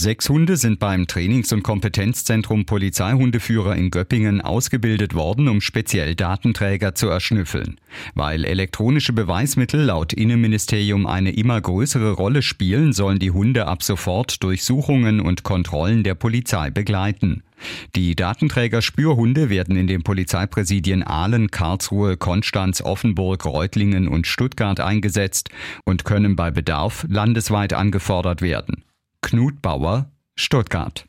6 Hunde sind beim Trainings- und Kompetenzzentrum Polizeihundeführer in Göppingen ausgebildet worden, um speziell Datenträger zu erschnüffeln. Weil elektronische Beweismittel laut Innenministerium eine immer größere Rolle spielen, sollen die Hunde ab sofort Durchsuchungen und Kontrollen der Polizei begleiten. Die Datenträger-Spürhunde werden in den Polizeipräsidien Aalen, Karlsruhe, Konstanz, Offenburg, Reutlingen und Stuttgart eingesetzt und können bei Bedarf landesweit angefordert werden. Knut Bauer, Stuttgart.